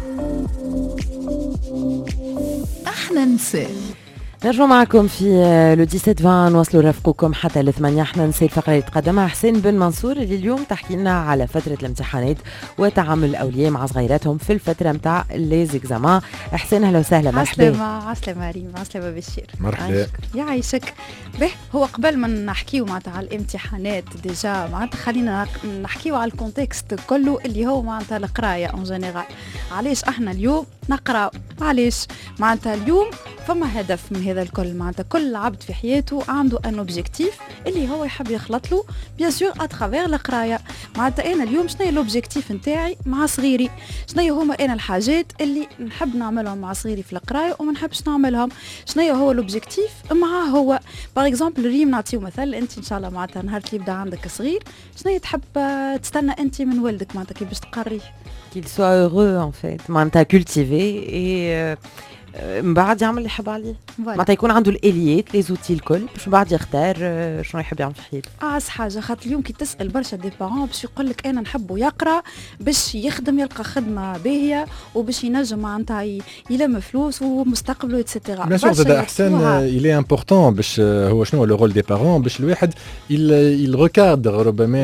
احنا نسال. نرجع معكم في لو 17 نواصلوا رفقكم حتى ل8. احنا نسي الفقره اللي تقدمها حسين بن منصور اللي اليوم تحكي لنا على فتره الامتحانات وتعامل الاولياء مع صغيراتهم في الفتره نتاع لي زيكزامان. حسين اهلا وسهلا، مرحبا. عسلامة ريم، عسلامة بشير، مرحبا يعيشك. به هو قبل ما نحكيو معناتها على الامتحانات ديجا معناتها خلينا نحكيو على الكونتكست كله اللي هو معناتها القرايه اون جينيرال. علاش احنا اليوم نقرا؟ علاش معناتها اليوم فما هدف من هذا الكل. معناتها كل عبد في حياته عنده ان اوبجيكتيف اللي هو يحب يخلط له بيان سور اترافير القرايه. معناتها انا اليوم شنو هي الاوبجيكتيف نتاعي مع صغيري؟ شنو هما انا الحاجات اللي نحب نعملهم مع صغيري في القرايه وما نحبش نعملهم؟ شنو هو الاوبجيكتيف معاه هو؟ باغ اكزومبل ريم نعطيو مثال، انت ان شاء الله معناتها نهار اللي يبدا عندك صغير شنو تحب تستنى انت من ولدك معناتها كي باش تقريه؟ qu'il soit heureux en fait معناتها cultivé et من بعد يعمل اللي يحب عليه. معناتها يكون عنده الاليات لي زوتي الكل باش من بعد يختار شنو يحب يعمل في حياته. اعز حاجه خاطر اليوم كي تسال برشا دي بارون باش يقول لك انا نحبه يقرا باش يخدم يلقى خدمه باهيه وباش ينجم معناتها يلم فلوس ومستقبله اتسيتيرا. بيان سور زاد احسن الي امبورطون باش هو شنو لو رول دي بارون باش الواحد يركادر ربما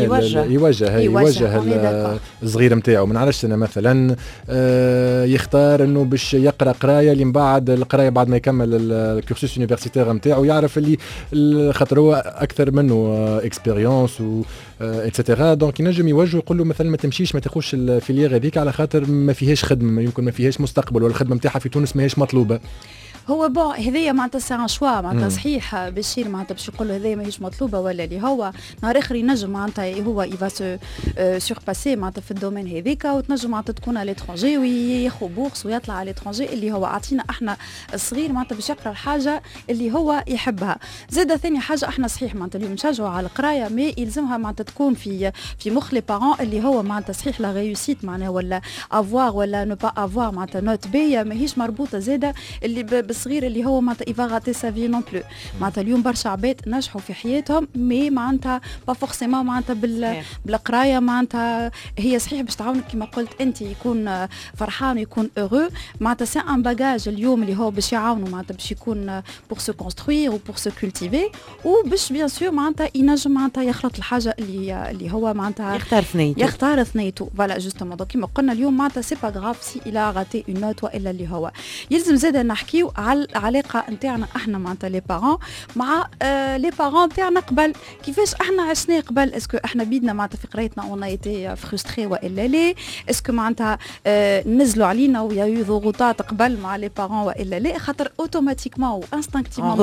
يوجه الصغير نتاعو. من علاش انا مثلا يختار انه باش يقرا قرايه اللي بعد القرايه بعد ما يكمل الكورسوس يونيفرسيتير نتاعو يعرف اللي خاطر هو اكثر منه اكسبيريونس و اتسيتيرا. دونك ينجم يوجه يقول له مثلا ما تمشيش ما تاخذش الفيليير هذيك على خاطر ما فيهاش خدمه، يمكن ما فيهاش مستقبل ولا الخدمه نتاعها في تونس ماهيش مطلوبه. هو بون هذيا معناتها سي ان شوا معناتها صحيح بشير معناتها باش يقول له هذيا ماهيش مطلوبه ولا اللي هو نهار اخر ينجم معناتها هو يفا سو سورباسي معناتها في الدومين هذيك وتنجم معناتها تكون على ليترونجي وياخذ بورس ويطلع على ليترونجي اللي هو اعطينا احنا الصغير معناتها باش يقرا الحاجه اللي هو يحبها. زاده ثاني حاجه احنا صحيح معناتها اليوم نشجعوا على القرايه مي يلزمها معناتها تكون في مخ لي بارون اللي هو معناتها صحيح لا ريوسيت معناها ولا افوار ولا نو با افوار معناتها نوت باهيه ماهيش مربوطه زاده اللي بالصغير اللي هو معناتها يفا غاتي سا في نون بلو. معناتها اليوم برشا عباد نجحوا في حياتهم مي معناتها با فورسيمون معناتها بالقرايه معناتها هي صحيح باش تعاونك كما قلت انت يكون فرحان ويكون heureux. معناتها سي ان باجاج اليوم اللي هو باش يعاونوا معناتها باش يكون بور سو كونستروير و بور سو كولتيفي وباش بيان سور معناتها ينجم معناتها يخلط الحاجه اللي هو معناتها يختار ثنيته. فوالا جوستومون دونك كما قلنا اليوم معناتها سي با غراف سي الى غاتي اون نوت والا اللي هو يلزم زاده نحكيو على العلاقه نتاعنا احنا معناتها لي بارون مع لي بارون تاعنا قبل. كيفاش احنا عشنا قبل؟ اسكو احنا بيدنا معناتها في قرايتنا اون ايتي فرستري والا لا؟ اسكو معناتها نزلوا علينا ويا يو ضغوطات قبل مع لي بارون والا لا؟ خاطر اوتوماتيكمون وانستانكتيمون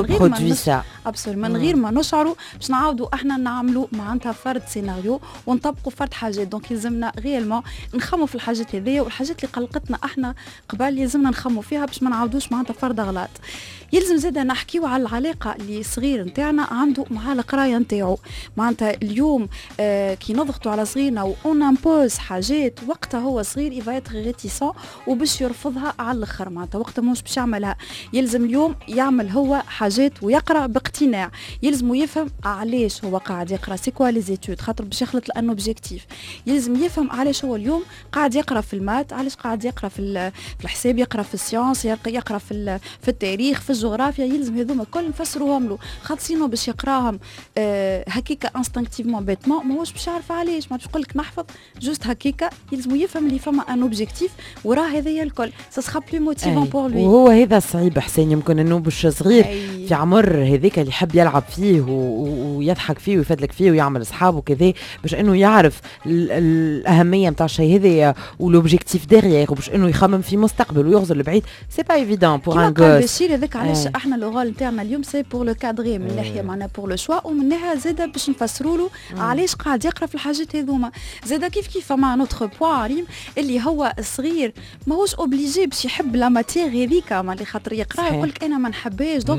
من غير ما نشعروا باش نعاودوا احنا نعملوا معناتها فرد سيناريو ونطبقوا فرد حاجات. دونك يلزمنا ريالمون نخموا في الحاجات هذيا والحاجات اللي قلقتنا احنا قبل يلزمنا نخموا فيها باش ما نعاودوش معناتها فرد غلط. يلزم زاده نحكيو على العلاقه اللي صغير نتاعنا عنده مع القرايه نتاعو. معناتها اليوم كي نضغطوا على صغيرنا وون امبوز حاجات وقتها هو صغير يفا يتر ريتيسون وباش يرفضها على الاخر. معناتها وقتها مش باش يعملها. يلزم اليوم يعمل هو حاجات ويقرا باقتناع. يلزم يفهم علاش هو قاعد يقرا سي كوا لي زيتود خاطر باش يخلط لان اوبجيكتيف. يلزم يفهم علاش هو اليوم قاعد يقرا في المات، علاش قاعد يقرا في الحساب، يقرا في السيونس، يقرا في التاريخ، في الجغرافيا. يلزم هذوما الكل نفسروهم له خاطر سينو باش يقراهم هكيكا انستانكتيفمون بيتمون ماهوش باش يعرف علاش. ما تقول لك نحفظ جوست هكيكا. يلزم يفهم اللي فما ان اوبجيكتيف وراه هذايا الكل سا سخا بلو موتيفون بور لوي. وهو هذا صعيب حسين يمكن انه باش صغير في عمر هذيك اللي يحب يلعب فيه ويضحك فيه ويفدلك فيه ويعمل اصحاب وكذا باش انه يعرف الاهميه نتاع الشيء هذايا ولوبجيكتيف ديريير وباش انه يخمم في مستقبل ويغزر لبعيد. سي با ايفيدون بور ان غوس. هذاك علاش احنا لو رول نتاعنا اليوم سي بور لو كادري من ناحيه معنا بور لو شوا ومن ناحيه زاده باش نفسروا له علاش قاعد يقرا في الحاجات هذوما. زاده كيف مع نوتر بوان ريم اللي هو الصغير ماهوش اوبليجي باش يحب لا ماتير هذيك اللي خاطر يقرا يقول لك انا ما نحبهاش دونك ما نعمل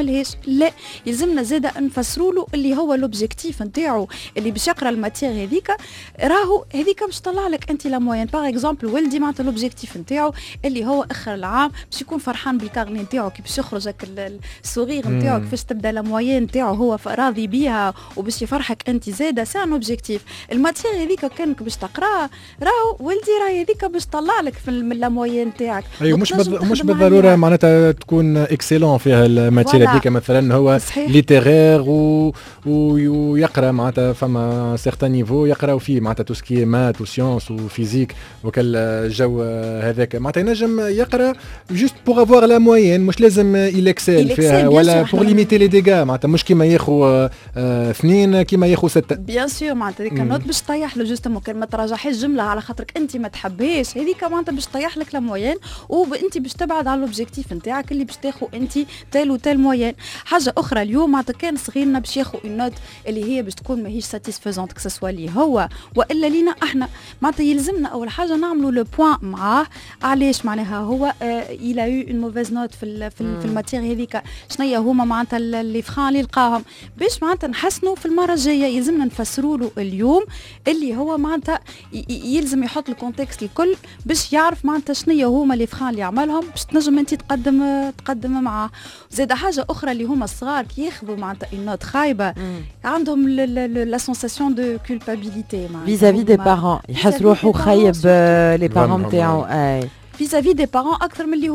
يعملهاش. لا، يلزمنا زاده نفسروا له اللي هو لوبجيكتيف نتاعو اللي باش يقرا الماتير هذيك، راهو هذيك باش تطلع لك انت لا موين. باغ اكزومبل ولدي معناتها لوبجيكتيف نتاعو اللي هو اخر العام باش يكون فرحان بالكارني نتاعو، كي باش يخرج هك السوغيغ نتاعو، كيفاش تبدا لا موين نتاعو هو راضي بيها وباش يفرحك انت زاده. سي ان اوبجيكتيف. الماتير هذيك كانك باش تقراها، راهو ولدي راهي هذيك باش تطلع لك في لا موين نتاعك. ايوه مش بالضروره معناتها تكون اكسيلون فيها الماتير هذيك، مثلا هو ليتيرير ويقرا معناتها فما سيغتان نيفو يقراو فيه معناتها تو سكي مات وسيونس وفيزيك وكل الجو هذاك، معناتها ينجم يقرا جوست بوغ افوار لا موين، مش لازم يلكسل فيها ولا بوغ ليميتي لي ديغا، معناتها مش كيما ياخو 2 كيما ياخو 6. بيان سور معناتها هذيك النوت باش تطيح له جوست ممكن ما تراجعهاش جمله على خاطرك انت ما تحبهاش، هذيك معناتها باش تطيح لك لا موين وانت باش تبعد على الاوبجيكتيف نتاعك اللي باش تاخو انت تال وتال موين. حاجه اخرى اليوم معناتها كان صغيرنا باش ياخو النوت اللي هي باش تكون ماهيش ساتيسفيزونت كسوا لي هو والا لينا احنا، معناتها يلزمنا اول حاجه نعملوا لو بوين معاه علاش معناها هو الى يو اون موفيز نوت في الماتير هذيك، شنيا هما معناتها لي فران اللي لقاهم باش معناتها نحسنوا في المره الجايه. يلزمنا نفسروا له اليوم اللي هو معناتها يلزم يحط الكونتكست الكل باش يعرف معناتها شنيا هما لي فران اللي عملهم باش تنجم انت تقدم معاه. زاد حاجه اخرى اللي هما الصغار كي ياخذوا معناتها النوت خايبه عندهم لا سونساسيون دو كولبابيليتي فيزافي دي بارون، يحس روحو خايب لي بارون تاعو. اي فيزافي دي بارون اكثر من اللي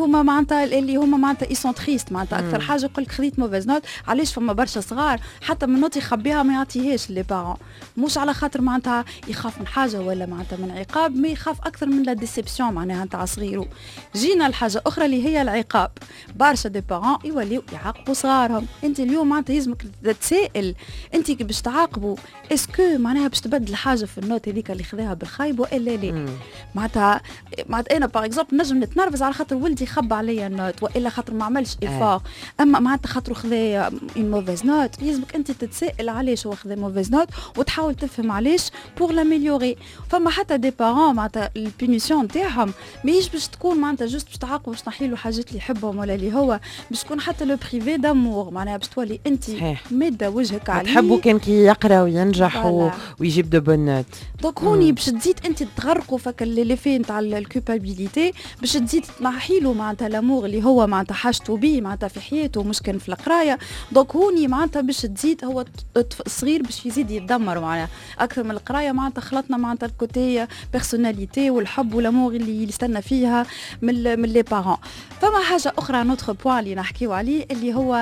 هما معناتها ايسون تريست. معناتها اكثر حاجه يقول لك خذيت موفيز نوت، علاش فما برشا صغار حتى من نوت يخبيها ما يعطيهاش لي بارون، مش على خاطر معناتها يخاف من حاجه ولا معناتها من عقاب، ما يخاف اكثر من لا ديسيبسيون معناها نتاع صغيرو. جينا الحاجه اخرى اللي هي العقاب، برشا دي بارون يوليو يعاقبوا صغارهم. انت اليوم معناتها لازمك تتسائل انت كي باش تعاقبوا اسكو معناها باش تبدل حاجه في النوت هذيك اللي خذاها بالخايب والا لا. معناتها انا باغ اكزومبل نجم نتنرفز على خاطر ولدي خبى عليا النوت والا خاطر ما عملش ايفور، اما معناتها خاطر خذا اون موفيز نوت يلزمك انت تتسائل علاش هو خذا موفيز نوت وتحاول تفهم علاش بور لاميليوري. فما حتى دي بارون معناتها البونيسيون نتاعهم ماهيش باش تكون معناتها جوست باش تعاقبوا باش تنحي له حاجات اللي يحبهم ولا اللي هو باش تكون حتى لو بريفي دامور، معناها باش تولي انت ماده وجهك عليه تحبوا كان كي يقرا وينجح ويجيب دو بون نوت. دونك هوني باش تزيد انت تغرقوا فك لي في نتاع الكوبابيليتي باش تزيد تنحي له معناتها لامور اللي هو معناتها حاجته بيه معناتها في حياته مش كان في القرايه. دونك هوني معناتها باش تزيد هو الصغير باش يزيد يتدمر معناها اكثر من القرايه، معناتها خلطنا معناتها الكوتي بيرسوناليتي والحب والامور اللي يستنى فيها من لي بارون. فما حاجه اخرى نوتر بوين اللي نحكيو عليه اللي هو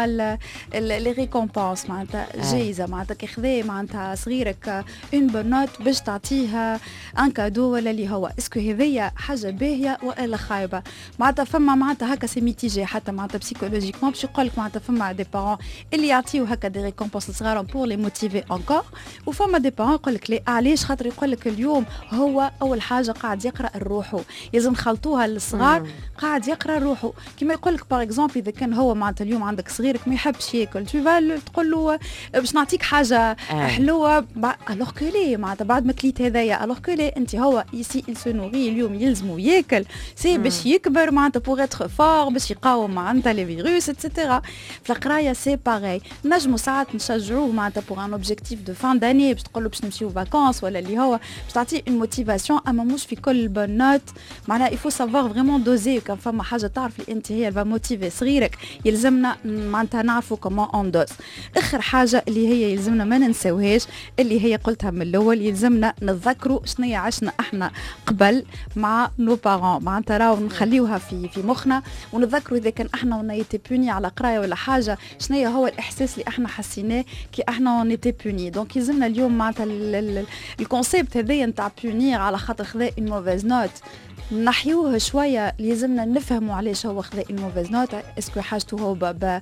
لي ريكومبونس، معناتها جايزه معناتها كي خذا معناتها صغيرك اون بون نوت باش تعطيه ان كادو ولا اللي هو اسكو هذيا حاجه باهيه ولا خايبه. معناتها فما معناتها هكا سي ميتيجي حتى معناتها بسيكولوجيكمون باش يقول لك معناتها فما دي بارون اللي يعطيو هكا دي ريكومبونس لصغارهم بور لي موتيفي انكور، وفما دي بارون يقول لك لا علاش خاطر يقول لك اليوم هو اول حاجه قاعد يقرا روحه، لازم نخلطوها للصغار قاعد يقرا روحه. كيما يقول لك باغ اكزومبل اذا كان هو معناتها اليوم عندك صغيرك ما يحبش ياكل تقول له باش نعطيك حاجه حلوه الوغ كو لي معناتها بعد ما كليت هذايا الوغ كو لي انت هو يسي سو نوري اليوم يلزمو ياكل سي باش يكبر معناتها بوغ اتر فور باش يقاوم معناتها لي فيروس اتسيتيرا. في القرايه سي باغي نجمو ساعات نشجعوه معناتها بوغ ان اوبجيكتيف دو فان داني باش تقول له باش نمشيو فاكونس ولا اللي هو باش تعطيه اون موتيفاسيون، اما مش في كل بون نوت معناها يفو سافوار فريمون دوزي. كان فما حاجه تعرف لي انت هي الفا موتيفي صغيرك يلزمنا معناتها نعرفوا كومون اون دوز. اخر حاجه اللي هي يلزمنا ما ننساوهاش اللي هي قلتها من الاول، يلزمنا نتذكروا شنيا عشنا احنا قبل مع نو بارون، معناتها راهو نخليوها في مخنا ونتذكروا اذا كان احنا ونيتي بوني على قرايه ولا حاجه شنيا هو الاحساس اللي احنا حسيناه كي احنا ونيتي بوني. دونك يلزمنا اليوم معناتها الكونسيبت هذايا نتاع بونير على خاطر خذا اون موفيز نوت نحيوه شويه، لازمنا نفهموا علاش هو خذا اون موفيز نوت، اسكو حاجته هو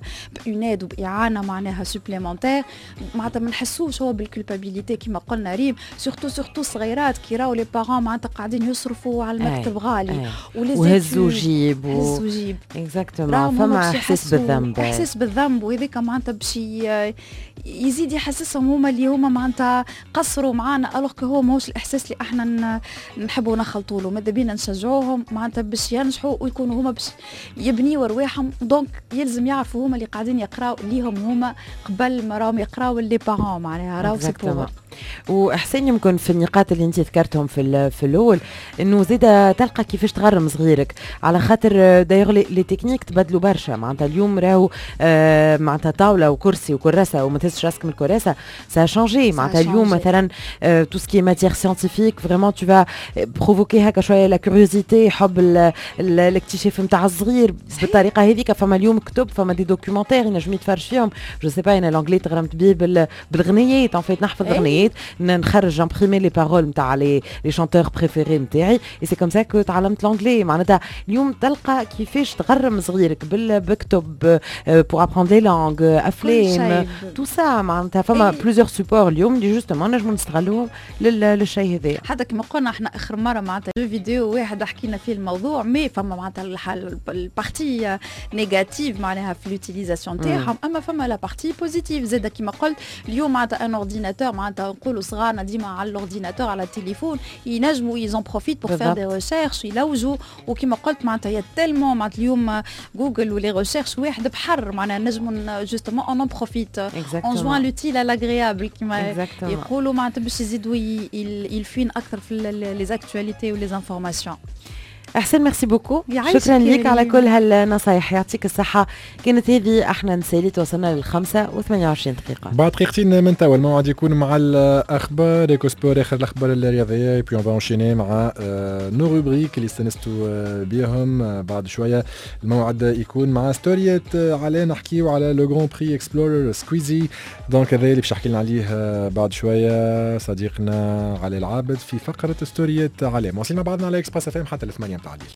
بإناد وبإعانه معناها سوبليمونتير، معناتها ما نحسوش هو بالكولبابيليتي كيما قلنا ريم، سورتو صغيرات كي راهو لي بارون معناتها قاعدين يصرفوا على المكتب غالي وهزوا جيب جيب اكزاكتومون، فما احساس بالذنب وهذاك معناتها باش يزيد يحسسهم هما اللي هما معناتها قصروا معانا، الوغ هو ماهوش الاحساس اللي احنا نحبوا نخلطوا له. ماذا بينا نشجعوهم معناتها باش ينجحوا ويكونوا هما باش يبنيوا رواحهم. دونك يلزم يعرفوا هما اللي قاعدين يقراوا ليهم هما قبل ما راهم يقراوا اللي بارون معناها راهو سي بور. واحسن يمكن في النقاط اللي انت ذكرتهم في الاول انه زيدا تلقى كيفاش تغرم صغيرك، على خاطر دايوغ لي تكنيك تبدلوا برشا. معناتها اليوم راهو معناتها طاوله وكرسي وكراسه وما تهزش راسك من الكراسه سا شانجي. معناتها اليوم مثلا تو سكي ماتيير سيانتيفيك فريمون تو فا بروفوكي هكا شويه لا كوريوزيتي، حب الاكتشاف نتاع الصغير بالطريقه هذيك. فما اليوم كتب، فما دي دوكيومونتير ينجم يتفرج فيهم. جو سي با انا الانجلي تغرمت بيه بالغنيات، ان فيت نحفظ غنيات، نخرج جامبريمي لي بارول نتاع لي شانتور بريفيري نتاعي، اي سي كوم سا كو تعلمت الانجلي. معناتها اليوم تلقى كيفاش تغرم صغيرك بكتب بور ابروند لي لانغ، افلام، تو سا. معناتها فما بلوزيور سوبور اليوم اللي جوستومون نجمو نستغلوهم للشيء هذا. حتى كما قلنا احنا اخر مره معناتها جو فيديو واحد حكينا فيه الموضوع، مي فما معناتها البارتي نيجاتيف معناها في لوتيليزاسيون تاعهم، اما فما لا بارتي بوزيتيف زاده. كما قلت اليوم معناتها ان اورديناتور، معناتها نقولوا صغارنا ديما على الاورديناتور على التليفون ينجموا يزون بروفيت بور فير دي ريشيرش يلوجوا. وكما قلت معناتها يا تالمون معناتها اليوم جوجل ولي ريشيرش واحد بحر، معناها نجموا جوستومون اون بروفيت اون جوان لوتيل على لاغريابل كما يقولوا، معناتها باش يزيدوا يلفين اكثر في لي زاكتواليتي ولي انفورماسيون. احسن ميرسي بوكو، شكرا لك على كل هالنصايح، يعطيك الصحة. كانت هذه احنا نسالي توصلنا ل5:28 دقيقة. بعد دقيقتين من توا الموعد يكون مع الاخبار ايكو سبور، اخر الاخبار الرياضية، بي اون فا انشيني مع نو روبريك اللي استنستوا بيهم. بعد شوية الموعد يكون مع ستورية على نحكيو على لو غران بري اكسبلورر سكويزي. دونك هذا اللي باش يحكي لنا عليه بعد شوية صديقنا علي العابد في فقرة ستورية علي. مواصلين مع بعضنا على اكسبريس اف ام حتى ل8 متاع الليل.